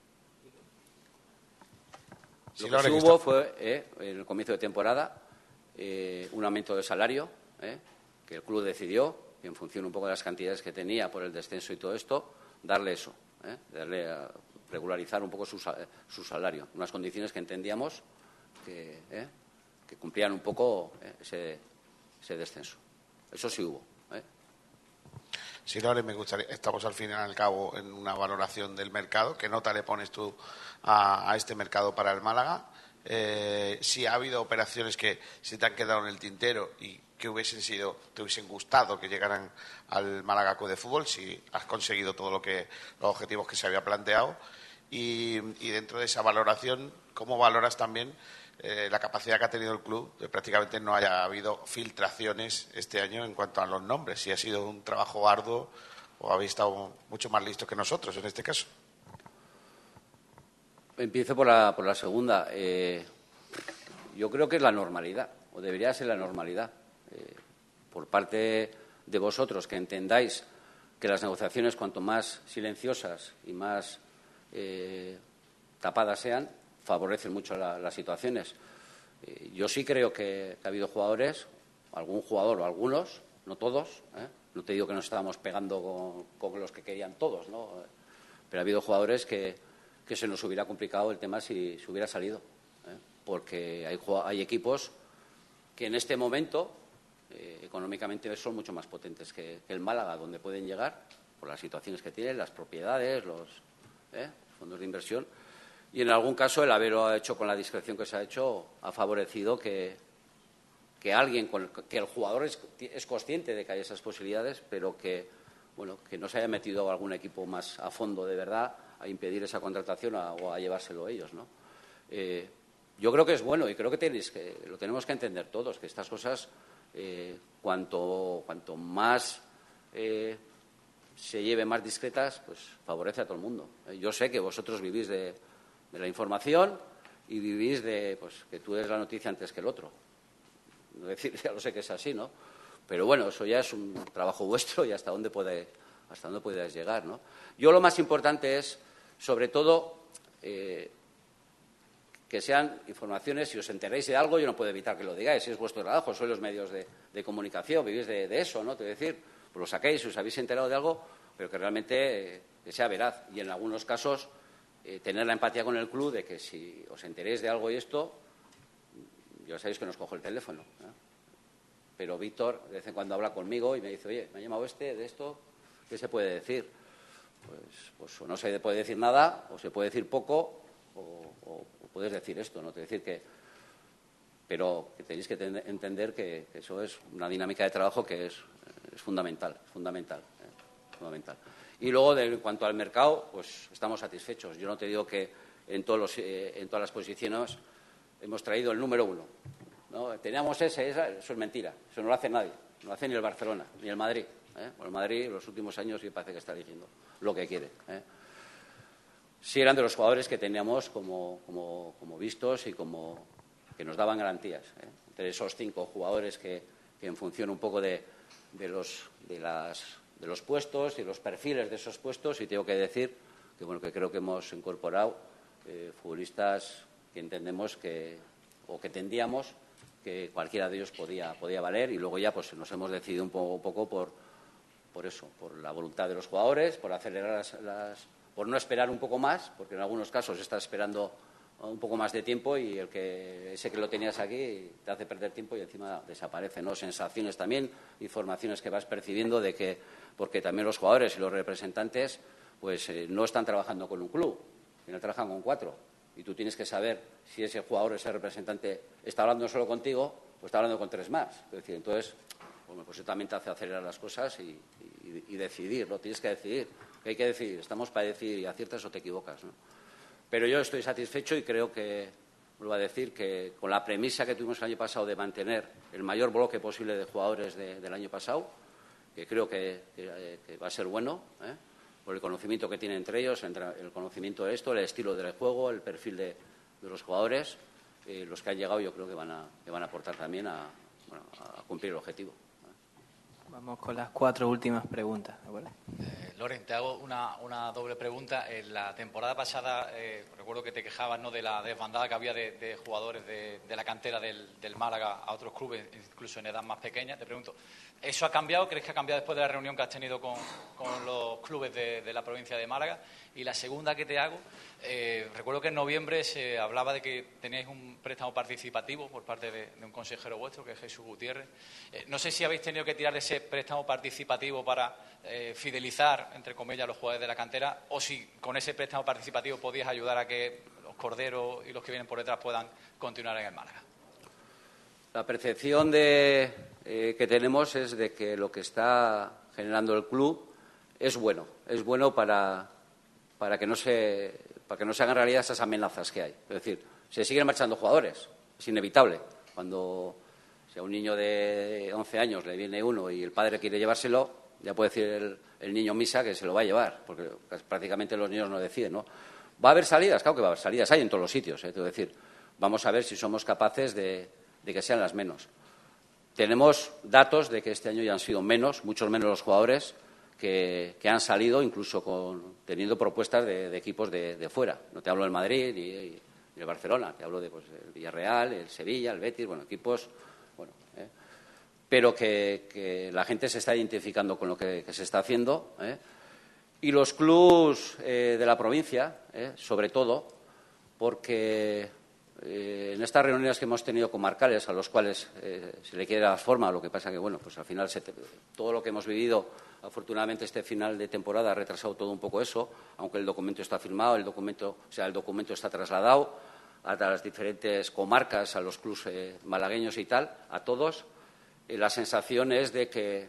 Sí, Lo que sí hubo fue, en el comienzo de temporada, un aumento de salario, que el club decidió, en función un poco de las cantidades que tenía por el descenso y todo esto, darle eso, darle a regularizar un poco su salario, unas condiciones que entendíamos que cumplían un poco ese descenso. Eso sí hubo. Sí, Loren, me gustaría, estamos al fin y al cabo en una valoración del mercado. ¿Qué nota le pones tú a este mercado para el Málaga? Si ha habido operaciones que se te han quedado en el tintero y que te hubiesen gustado que llegaran al Málaga Club de Fútbol, si has conseguido los objetivos que se había planteado, y dentro de esa valoración, ¿cómo valoras también la capacidad que ha tenido el club de prácticamente no haya habido filtraciones este año en cuanto a los nombres? Si ha sido un trabajo arduo ¿O habéis estado mucho más listos que nosotros en este caso? Empiezo por la segunda. Yo creo que es la normalidad, o debería ser la normalidad. Por parte de vosotros, que entendáis que las negociaciones, cuanto más silenciosas y más tapadas sean, favorecen mucho las situaciones. Yo sí creo que ha habido jugadores, algún jugador o algunos, no todos, no te digo que nos estábamos pegando con los que querían todos, ¿no? Pero ha habido jugadores que se nos hubiera complicado el tema si se hubiera salido, porque hay equipos que en este momento económicamente son mucho más potentes que el Málaga, donde pueden llegar por las situaciones que tienen, las propiedades, los fondos de inversión. Y en algún caso el haberlo hecho con la discreción que se ha hecho ha favorecido que alguien, que el jugador es consciente de que hay esas posibilidades, pero que no se haya metido algún equipo más a fondo de verdad a impedir esa contratación o a llevárselo ellos, ¿no? Yo creo que es bueno y creo que lo tenemos que entender todos, que estas cosas, cuanto más se lleven más discretas, pues favorece a todo el mundo. Yo sé que vosotros vivís de la información y vivís de que tú eres la noticia antes que el otro. Es decir, ya lo sé que es así, ¿no? Pero bueno, eso ya es un trabajo vuestro y hasta dónde puedes llegar, ¿no? Yo lo más importante es, sobre todo, que sean informaciones. Si os enteráis de algo, yo no puedo evitar que lo digáis. Si es vuestro trabajo, sois los medios de comunicación, vivís de eso, ¿no? Te voy a decir, pues lo sacáis, si os habéis enterado de algo, pero que realmente que sea veraz. Y en algunos casos, tener la empatía con el club de que si os enteréis de algo y esto, ya sabéis que nos cojo el teléfono, ¿eh? Pero Víctor de vez en cuando habla conmigo y me dice, oye, me ha llamado de esto, ¿qué se puede decir? Pues o no se puede decir nada, o se puede decir poco, o puedes decir esto, ¿no? Te decir pero que tenéis que entender que eso es una dinámica de trabajo que es fundamental. Y luego, en cuanto al mercado, pues estamos satisfechos. Yo no te digo que en todas las posiciones hemos traído el número 1, ¿no? Teníamos eso es mentira. Eso no lo hace nadie. No lo hace ni el Barcelona, ni el Madrid. Bueno, el Madrid, en los últimos años, sí parece que está diciendo lo que quiere. Sí eran de los jugadores que teníamos como vistos y como que nos daban garantías. Entre esos 5 jugadores que en función un poco de los puestos y los perfiles de esos puestos, y tengo que decir que creo que hemos incorporado futbolistas que entendemos o que entendíamos que cualquiera de ellos podía valer, y luego ya pues nos hemos decidido un poco por eso, por la voluntad de los jugadores, por acelerar por no esperar un poco más, porque en algunos casos estás esperando un poco más de tiempo y ese que lo tenías aquí te hace perder tiempo y encima desaparece, ¿no? Sensaciones también, informaciones que vas percibiendo porque también los jugadores y los representantes pues no están trabajando con un club, sino trabajan con 4, y tú tienes que saber si ese jugador, ese representante está hablando solo contigo o está hablando con 3 más. Es decir, entonces, pues eso también te hace acelerar las cosas y decidir, ¿no? Tienes que decidir. ¿Qué hay que decidir? Estamos para decidir, y aciertas o te equivocas, ¿no? Pero yo estoy satisfecho y creo que, vuelvo a decir, que con la premisa que tuvimos el año pasado de mantener el mayor bloque posible de jugadores del año pasado, que creo que va a ser bueno, por el conocimiento que tienen entre ellos, el conocimiento de esto, el estilo del juego, el perfil de los jugadores, los que han llegado yo creo que van a aportar también a cumplir el objetivo. Vamos con las 4 últimas preguntas, ¿de acuerdo? Loren, te hago una doble pregunta. En la temporada pasada recuerdo que te quejabas, ¿no?, de la desbandada que había de jugadores de la cantera del Málaga a otros clubes, incluso en edad más pequeña. Te pregunto, ¿eso ha cambiado? ¿Crees que ha cambiado después de la reunión que has tenido con los clubes de la provincia de Málaga? Y la segunda que te hago, recuerdo que en noviembre se hablaba de que teníais un préstamo participativo por parte de un consejero vuestro, que es Jesús Gutiérrez. No sé si habéis tenido que tirar de ese préstamo participativo para fidelizar, entre comillas, a los jugadores de la cantera, o si con ese préstamo participativo podías ayudar a que los Corderos y los que vienen por detrás puedan continuar en el Málaga. La percepción que tenemos es de que lo que está generando el club es bueno para que no se hagan realidad esas amenazas que hay. Es decir, se siguen marchando jugadores, es inevitable. Cuando si a un niño de 11 años le viene uno y el padre quiere llevárselo, Ya puede decir el niño misa que se lo va a llevar, porque prácticamente los niños no deciden, ¿no? ¿Va a haber salidas? Claro que va a haber salidas, hay en todos los sitios, es decir, vamos a ver si somos capaces de que sean las menos. Tenemos datos de que este año ya han sido muchos menos los jugadores que han salido, incluso teniendo propuestas de equipos de fuera. No te hablo del Madrid ni del Barcelona, te hablo de el Villarreal, el Sevilla, el Betis, equipos, pero que la gente se está identificando con lo que se está haciendo, y los clubs de la provincia, sobre todo, porque en estas reuniones que hemos tenido comarcales, a los cuales se le quiere dar forma, lo que pasa que, pues al final todo lo que hemos vivido, afortunadamente este final de temporada ha retrasado todo un poco eso, aunque el documento está firmado, el documento está trasladado a las diferentes comarcas, a los clubs malagueños y tal, a todos. La sensación es de que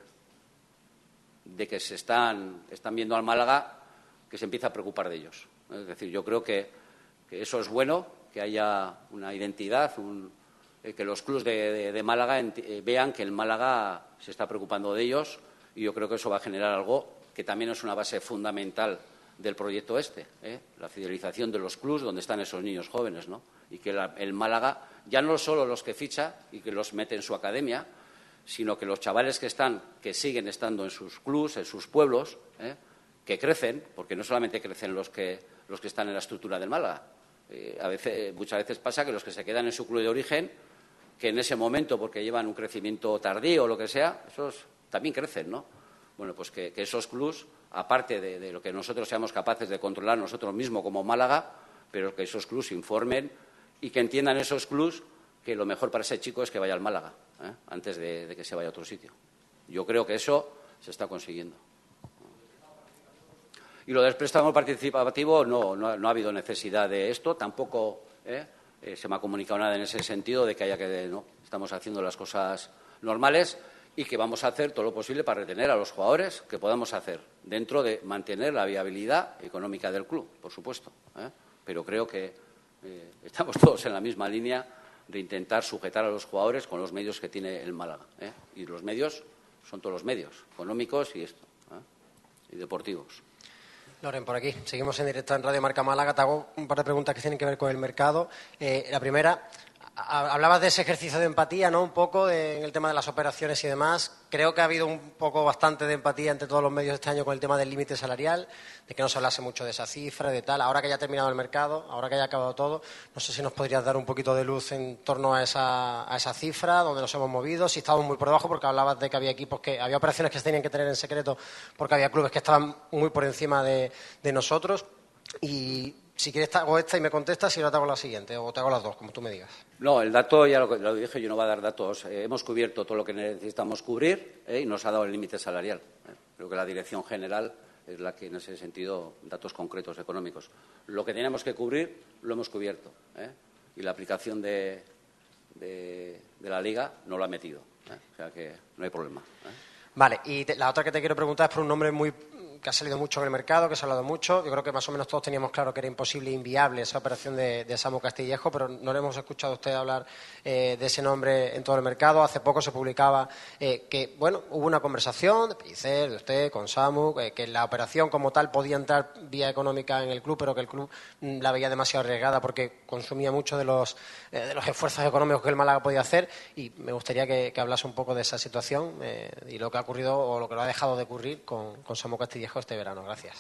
se están viendo al Málaga que se empieza a preocupar de ellos. Es decir, yo creo que eso es bueno, que haya una identidad, que los clubs de Málaga vean que el Málaga se está preocupando de ellos, y yo creo que eso va a generar algo que también es una base fundamental del proyecto la fidelización de los clubs donde están esos niños jóvenes, ¿no? Y que el Málaga, ya no solo los que ficha y que los mete en su academia, sino que los chavales que siguen estando en sus clubs, en sus pueblos, que crecen, porque no solamente crecen los que están en la estructura del Málaga. Muchas veces pasa que los que se quedan en su club de origen, que en ese momento, porque llevan un crecimiento tardío o lo que sea, esos también crecen, ¿no? Bueno, pues que esos clubs, aparte de lo que nosotros seamos capaces de controlar nosotros mismos como Málaga, pero que esos clubs informen y que entiendan esos clubs que lo mejor para ese chico es que vaya al Málaga, antes de que se vaya a otro sitio. Yo creo que eso se está consiguiendo. Y lo del préstamo participativo no ha habido necesidad de esto, tampoco se me ha comunicado nada en ese sentido de que haya que no, estamos haciendo las cosas normales y que vamos a hacer todo lo posible para retener a los jugadores que podamos hacer, dentro de mantener la viabilidad económica del club, por supuesto. Pero creo que estamos todos en la misma línea de intentar sujetar a los jugadores con los medios que tiene el Málaga. Y los medios son todos los medios, económicos y deportivos. Loren, por aquí. Seguimos en directo en Radio Marca Málaga. Te hago un par de preguntas que tienen que ver con el mercado. La primera, hablabas de ese ejercicio de empatía, ¿no? Un poco en el tema de las operaciones y demás. Creo que ha habido bastante de empatía entre todos los medios este año con el tema del límite salarial, de que no se hablase mucho de esa cifra, de tal. Ahora que ya ha terminado el mercado, ahora que ya ha acabado todo, no sé si nos podrías dar un poquito de luz en torno a esa cifra, dónde nos hemos movido, si estamos muy por debajo, porque hablabas de que había había operaciones que se tenían que tener en secreto porque había clubes que estaban muy por encima de nosotros. Y si quieres te hago esta y me contestas, y ahora te hago la siguiente, o te hago las dos, como tú me digas. No, el dato ya lo dije, yo no voy a dar datos. Hemos cubierto todo lo que necesitamos cubrir y nos ha dado el límite salarial. Creo que la dirección general es la que, en ese sentido, datos concretos económicos. Lo que teníamos que cubrir lo hemos cubierto. Y la aplicación de la Liga no lo ha metido. O sea que no hay problema. Vale, y la otra que te quiero preguntar es por un nombre que ha salido mucho en el mercado, que se ha hablado mucho. Yo creo que más o menos todos teníamos claro que era imposible e inviable esa operación de Samu Castillejo, pero no le hemos escuchado a usted hablar de ese nombre en todo el mercado. Hace poco se publicaba que, hubo una conversación de Pellicer, de usted, con Samu, que la operación como tal podía entrar vía económica en el club, pero que el club la veía demasiado arriesgada porque consumía mucho de los esfuerzos económicos que el Málaga podía hacer. Y me gustaría que hablase un poco de esa situación y lo que ha ocurrido o lo que lo ha dejado de ocurrir con Samu Castillejo este verano. Gracias.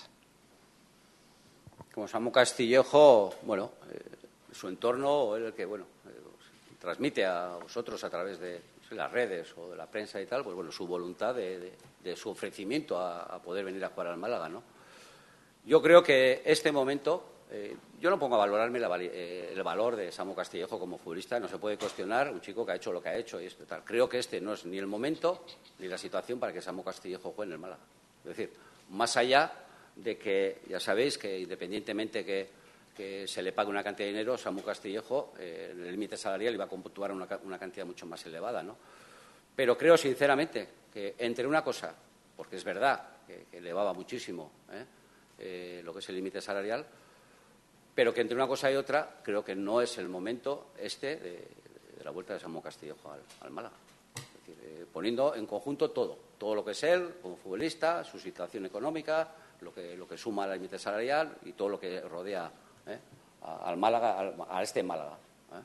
Como Samu Castillejo, su entorno, el que transmite a vosotros a través de las redes o de la prensa y tal, su voluntad de su ofrecimiento a poder venir a jugar al Málaga, ¿no? Yo creo que este momento, yo no pongo a valorarme el valor de Samu Castillejo como futbolista, no se puede cuestionar un chico que ha hecho lo que ha hecho y esto tal. Creo que este no es ni el momento ni la situación para que Samu Castillejo juegue en el Málaga. Es decir, más allá de que, ya sabéis, que independientemente que se le pague una cantidad de dinero, Samu Castillejo, en el límite salarial iba a computar una cantidad mucho más elevada, ¿no? Pero creo, sinceramente, que entre una cosa, porque es verdad que elevaba muchísimo lo que es el límite salarial, pero que entre una cosa y otra creo que no es el momento de la vuelta de Samu Castillejo al Málaga. Es decir, poniendo en conjunto todo lo que es él como futbolista, su situación económica, lo que suma al límite salarial y todo lo que rodea al Málaga, a este Málaga.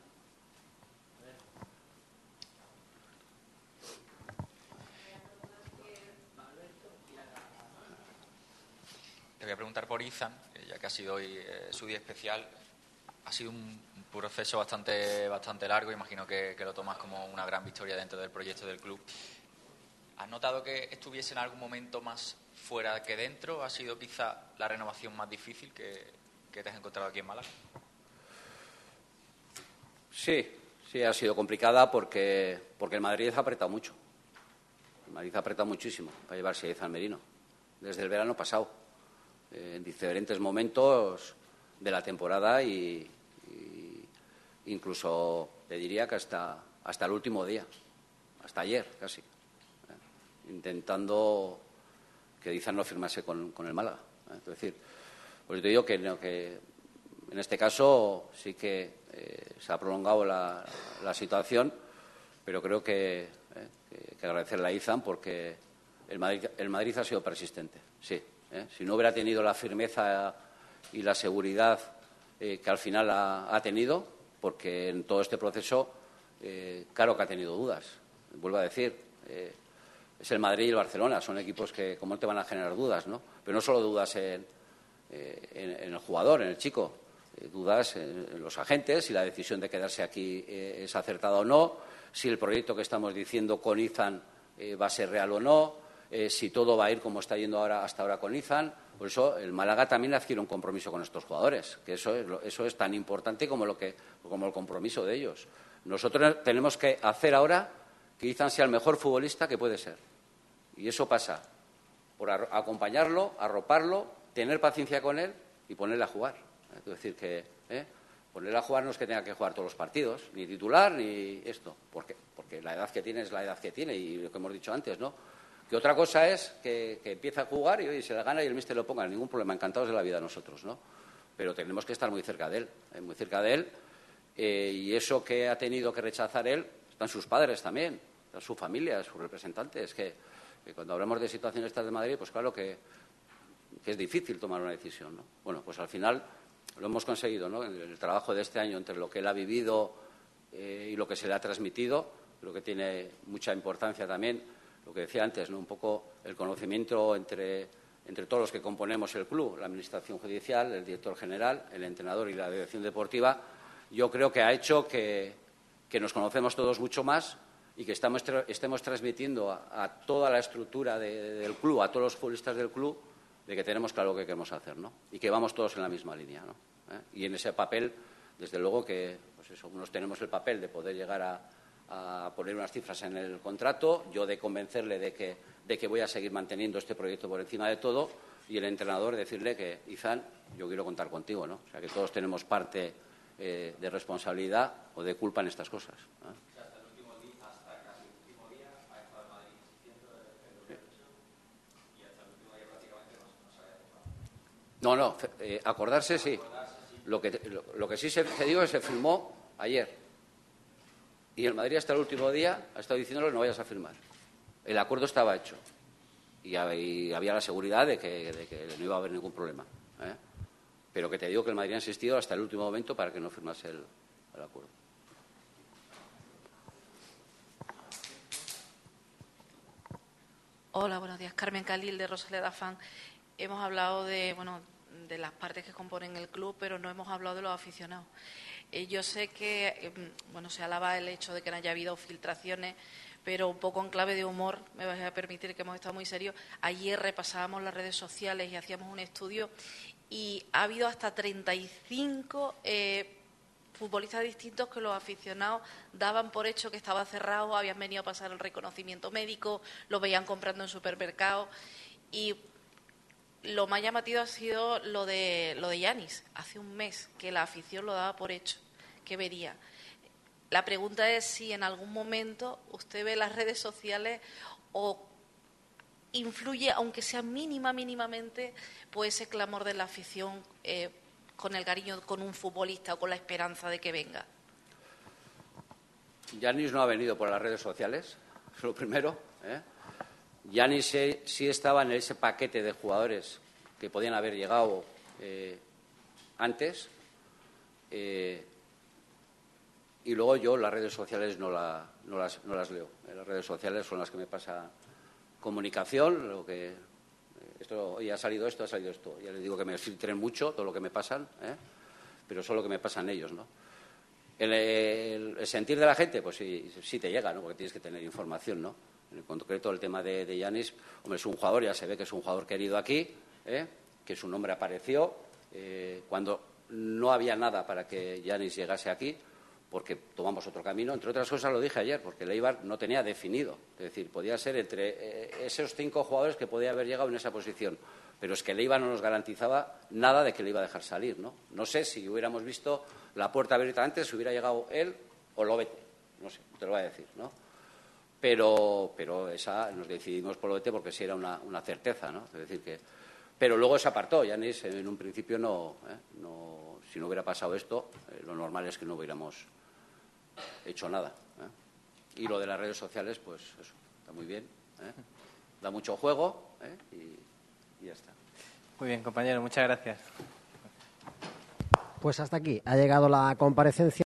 Te voy a preguntar por Izan, ya que ha sido hoy su día especial. Ha sido un proceso bastante largo, imagino que lo tomas como una gran victoria dentro del proyecto del club. ¿Has notado que estuviese en algún momento más fuera que dentro? ¿Ha sido quizá la renovación más difícil que te has encontrado aquí en Málaga? Sí, ha sido complicada porque el Madrid ha apretado mucho. El Madrid ha apretado muchísimo para llevarse a Izan Merino desde el verano pasado, en diferentes momentos de la temporada y incluso te diría que hasta el último día, hasta ayer casi, intentando que Izan no firmase con el Málaga. Es decir, pues te digo que en este caso sí que se ha prolongado la situación, pero creo que agradecerle a Izan porque el Madrid ha sido persistente, sí. Si no hubiera tenido la firmeza y la seguridad que al final ha tenido, porque en todo este proceso, claro que ha tenido dudas. Vuelvo a decir, es el Madrid y el Barcelona, son equipos que como te van a generar dudas, ¿no? Pero no solo dudas en el jugador, en el chico, dudas en los agentes, si la decisión de quedarse aquí es acertada o no, si el proyecto que estamos diciendo con Izan va a ser real o no, si todo va a ir como está yendo hasta ahora con Izan. Por eso el Málaga también adquiere un compromiso con estos jugadores, que eso es tan importante como el compromiso de ellos. Nosotros tenemos que hacer ahora que Izan sea el mejor futbolista que puede ser. Y eso pasa por acompañarlo, arroparlo, tener paciencia con él y ponerle a jugar. Es decir, que ponerle a jugar no es que tenga que jugar todos los partidos, ni titular, ni esto, porque la edad que tiene es la edad que tiene y lo que hemos dicho antes, ¿no? Que otra cosa es que empieza a jugar y oye, se la gana y el míster lo ponga, ningún problema, encantados de la vida nosotros, ¿no? Pero tenemos que estar muy cerca de él, y eso que ha tenido que rechazar él, están sus padres también, están su familia, sus representantes, que cuando hablamos de situaciones estas de Madrid, pues claro que es difícil tomar una decisión, ¿no? Bueno, pues al final lo hemos conseguido, ¿no? En el trabajo de este año, entre lo que él ha vivido y lo que se le ha transmitido, creo que tiene mucha importancia también lo que decía antes, ¿no? Un poco el conocimiento entre todos los que componemos el club, la administración judicial, el director general, el entrenador y la dirección deportiva. Yo creo que ha hecho que nos conocemos todos mucho más y que estemos transmitiendo a toda la estructura del club, a todos los futbolistas del club, de que tenemos claro lo que queremos hacer, ¿no? Y que vamos todos en la misma línea, ¿no? Y en ese papel, desde luego que, pues eso, unos tenemos el papel de poder llegar a poner unas cifras en el contrato, yo de convencerle de que voy a seguir manteniendo este proyecto por encima de todo, y el entrenador decirle que, Izan, yo quiero contar contigo, ¿no? O sea, que todos tenemos parte de responsabilidad o de culpa en estas cosas, ¿no? No, acordarse sí. Lo que sí te digo es que se firmó ayer. Y el Madrid hasta el último día ha estado diciéndole no vayas a firmar. El acuerdo estaba hecho. Y había la seguridad de que no iba a haber ningún problema. Pero que te digo que el Madrid ha insistido hasta el último momento para que no firmase el acuerdo. Hola, buenos días. Carmen Calil, de Rosaleda Fan. Hemos hablado de las partes que componen el club, pero no hemos hablado de los aficionados. Yo sé que se alaba el hecho de que no haya habido filtraciones, pero un poco en clave de humor, me vais a permitir que hemos estado muy serios. Ayer repasábamos las redes sociales y hacíamos un estudio y ha habido hasta 35 futbolistas distintos que los aficionados daban por hecho que estaba cerrado, habían venido a pasar el reconocimiento médico, lo veían comprando en supermercados. Y lo más llamativo ha sido lo de Yanis. Hace un mes que la afición lo daba por hecho, que vería. La pregunta es si en algún momento usted ve las redes sociales o influye, aunque sea mínimamente, pues ese clamor de la afición con el cariño con un futbolista o con la esperanza de que venga. Yanis no ha venido por las redes sociales, lo primero. Giannis sí estaba en ese paquete de jugadores que podían haber llegado antes. Y luego yo las redes sociales no las leo. Las redes sociales son las que me pasa comunicación, esto hoy ha salido esto, Ya les digo que me filtren mucho todo lo que me pasan, pero solo lo que me pasan ellos, ¿no? El sentir de la gente, pues sí te llega, ¿no? Porque tienes que tener información, ¿no? En concreto, el tema de Giannis, hombre, es un jugador, ya se ve que es un jugador querido aquí, que su nombre apareció cuando no había nada para que Giannis llegase aquí, porque tomamos otro camino. Entre otras cosas, lo dije ayer, porque el Eibar no tenía definido. Es decir, podía ser entre esos 5 jugadores que podía haber llegado en esa posición. Pero es que el Eibar no nos garantizaba nada de que le iba a dejar salir, ¿no? No sé si hubiéramos visto la puerta abierta antes, si hubiera llegado él o Lobete. No sé, te lo voy a decir, ¿no? Pero esa nos decidimos por Lobete porque sí era una certeza, ¿no? Es decir que... Pero luego se apartó. Giannis en un principio si no hubiera pasado esto, lo normal es que no hubiéramos hecho nada. Y lo de las redes sociales, pues eso, está muy bien. Da mucho juego y ya está. Muy bien, compañero, muchas gracias. Pues hasta aquí ha llegado la comparecencia.